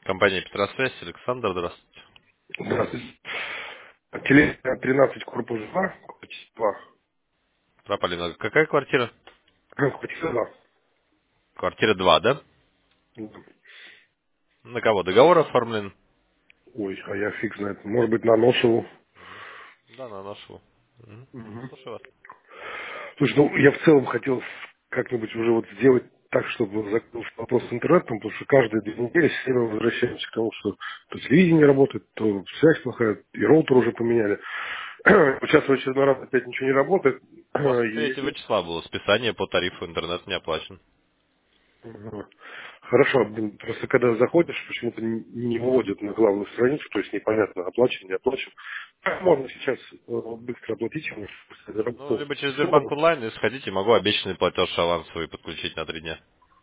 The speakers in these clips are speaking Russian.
Компания Петросвязь, Александр, здравствуйте. Здравствуйте. Телефон 13, корпус 2, квартира 2. Пропали много. Какая квартира? Квартира 2. Квартира 2, да? На кого? Договор оформлен? Ой, а я фиг знает. Может быть, на Носову. Да, на нашу. Мгм. Мгм. Слушаю вас. Слушай, ну, я в целом хотел как-нибудь уже вот сделать так, чтобы закрылся вопрос с интернетом, потому что каждые 2 недели все время возвращаемся к тому, что то телевидение работает, то связь плохая, и роутер уже поменяли. Сейчас в очередной раз опять ничего не работает. У вас И 3 числа было списание по тарифу, интернет не оплачен. Ага. Хорошо, просто когда заходишь, почему-то не выводят на главную страницу, то есть непонятно, оплачен, не оплачен. Как можно сейчас быстро оплатить ему, чтобы Ну, заработал либо через Сбербанк сумму? онлайн, если хотите, могу обещанный платеж авансовый подключить на 3 дня.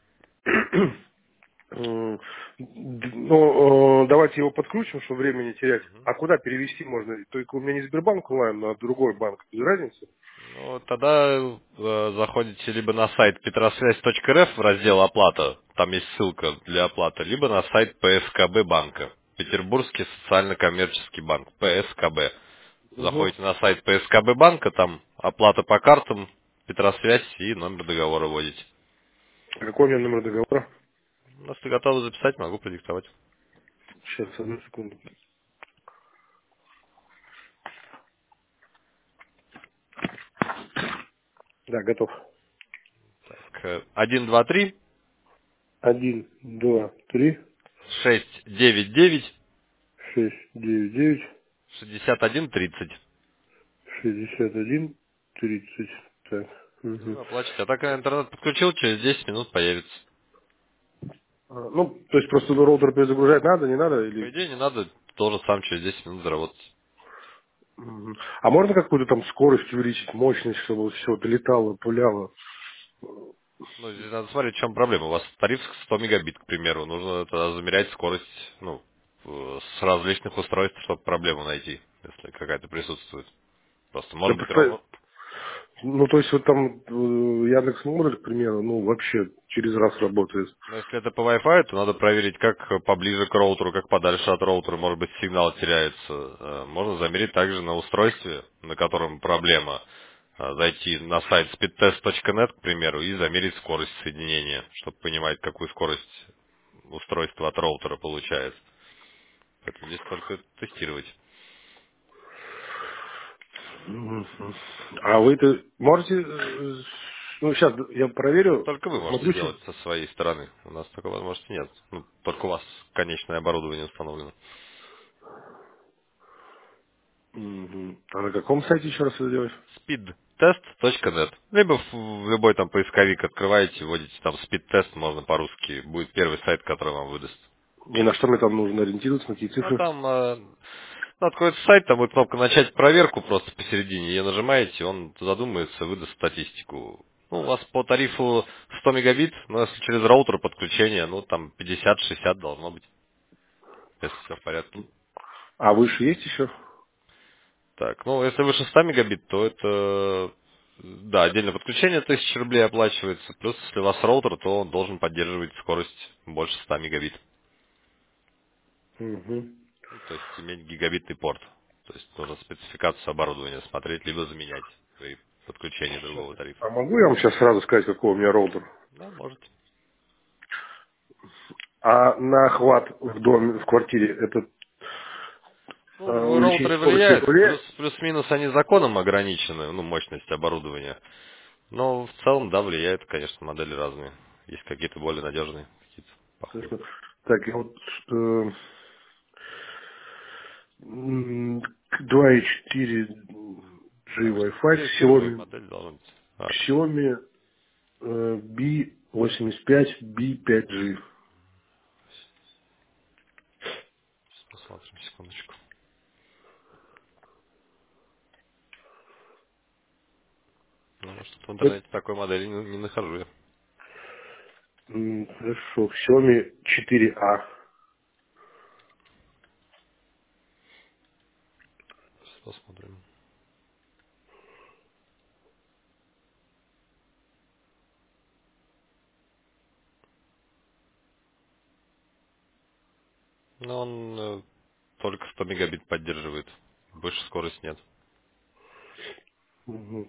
Ну, давайте его подключим, чтобы время не терять. А куда перевести можно? Только у меня не Сбербанк онлайн, а другой банк. Без разницы? Ну, тогда заходите либо на сайт petrosвязь.рф в раздел «Оплата», там есть ссылка для оплаты, либо на сайт ПСКБ банка, Петербургский социально-коммерческий банк, ПСКБ. Угу. Заходите на сайт ПСКБ банка, там оплата по картам, Петросвязь и номер договора вводите. Какой у меня номер договора? Ну, если готовы записать, могу продиктовать. Сейчас, одну секунду. Да, готов. Так, 123 Один, два, три, 699 шесть, девять, девять. 6130. 61 30. Так. И Мгм. вы оплачиваете. А так интернет подключил, через 10 минут появится. Ну, то есть просто роутер перезагружать надо, не надо? По Или... идее, не надо, должен сам через 10 минут заработать. Мгм. А можно какую-то там скорость увеличить, мощность, чтобы все долетало, пуляло? Ну, здесь надо смотреть, в чем проблема. У вас тариф 100 мегабит, к примеру. Нужно тогда замерять скорость, ну, с различных устройств, чтобы проблему найти, если какая-то присутствует. Просто Да, может быть ровно. ну, то есть вот там Яндекс Модуль, к примеру, ну, вообще через раз работает. Но если это по Wi-Fi, то надо проверить, как поближе к роутеру, как подальше от роутера, может быть, сигнал теряется. Можно замерить также на устройстве, на котором проблема. Зайти на сайт speedtest.net, к примеру, и замерить скорость соединения, чтобы понимать, какую скорость устройство от роутера получает. Поэтому здесь только тестировать. Мгм. А вы-то можете... ну, сейчас я Это проверю, только вы можете посмотрю, сделать со своей стороны. У нас такой возможности нет. Ну, только у вас конечное оборудование установлено. Мгм. А на каком сайте еще раз это делать? speedtest.net. Либо в любой там поисковик открываете, вводите там speedtest, можно по-русски. Будет первый сайт, который вам выдаст. И на что мне там нужно ориентироваться, на какие Ну, цифры? там откроется сайт, там будет кнопка «Начать проверку» просто посередине. Ее нажимаете, он задумается, выдаст статистику. Ну, у вас по тарифу 100 мегабит, но если через роутер подключение, ну, там 50-60 должно быть, если все в порядке. А выше есть еще? Так, ну, если выше 100 мегабит, то это, да, отдельное подключение 1000 рублей оплачивается. Плюс, если у вас роутер, то он должен поддерживать скорость больше 100 мегабит. Угу. Ну, то есть иметь гигабитный порт. То есть нужно спецификацию оборудования смотреть, либо заменять при подключении другого тарифа. А могу я вам сейчас сразу сказать, какой у меня роутер? Да, может. А на охват в доме, в квартире, это Ну, увеличение роутеры скорости влияют. влияет? Плюс-минус они законом ограничены, ну, мощность оборудования. Но в целом, да, влияет, конечно, модели разные. Есть какие-то более надежные, какие-то похуже. Хорошо. Так, я вот 2,4 G Там Wi-Fi, фирменная Xiaomi, модель должна быть. Так, Xiaomi B85 B5G. сейчас посмотрим, секундочку. Ну, что-то в Это, интернете такой модели не нахожу я. хорошо, Xiaomi 4A. Сейчас посмотрим. Но он только 100 мегабит поддерживает. Больше скорость нет. Мгм.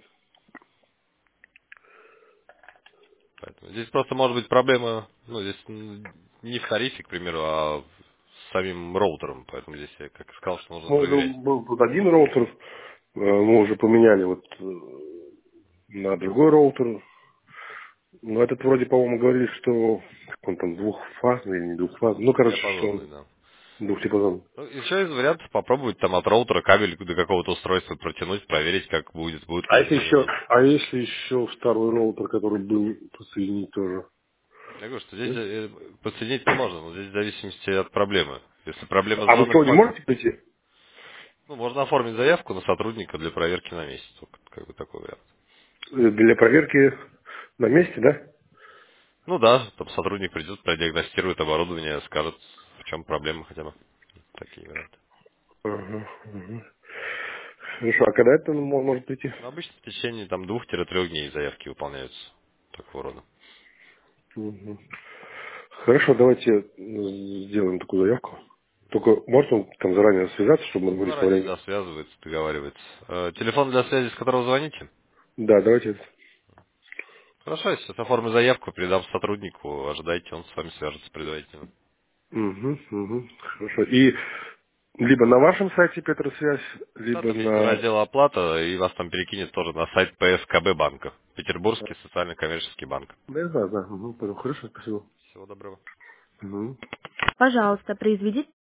Поэтому здесь просто может быть проблема, ну, здесь не в тарифе, к примеру, а с самим роутером. Поэтому здесь я как и сказал, что нужно Ну, это проверять. был тут один роутер, мы уже поменяли вот на другой роутер. Но этот вроде, по-моему, говорили, что как он там двухфазный или не двухфазный. Он Ну, короче, что двухдиапазонный, он да. двухтипазонный. Ну, еще из вариантов попробовать там от роутера кабель до какого-то устройства протянуть, проверить, как будет, будут ли изменения. А если еще второй роутер, который был, подсоединить тоже? Я говорю, что здесь Нет? подсоединить-то можно, но здесь в зависимости от проблемы. Если проблема А с вы данным что, не пакетом, можете прийти? ну, можно оформить заявку на сотрудника для проверки на месте. Только как бы такой вариант. Для проверки на месте, да? Ну да, там сотрудник придет, продиагностирует оборудование, скажет, в чем проблема хотя бы. Такие варианты. Ага, ага. Хорошо, а когда это может прийти? Ну, обычно в течение там 2-3 дней заявки выполняются такого рода. Мгм. Хорошо, давайте сделаем такую заявку. Только можно там заранее связаться, чтобы мы Ну, договорились по заранее, времени? да, связывается, договаривается. Телефон для связи, с которого звоните? Да, давайте. Хорошо, я сейчас оформлю заявку, передам сотруднику, ожидайте, он с вами свяжется предварительно. Угу, угу. Хорошо. И либо на вашем сайте Петросвязь, Да, либо там есть на... раздел оплата, и вас там перекинет тоже на сайт ПСКБ банка. Петербургский социально-коммерческий банк. Да, я знаю, да. Угу, понял. Хорошо, спасибо. Всего доброго. Угу. Пожалуйста, произведите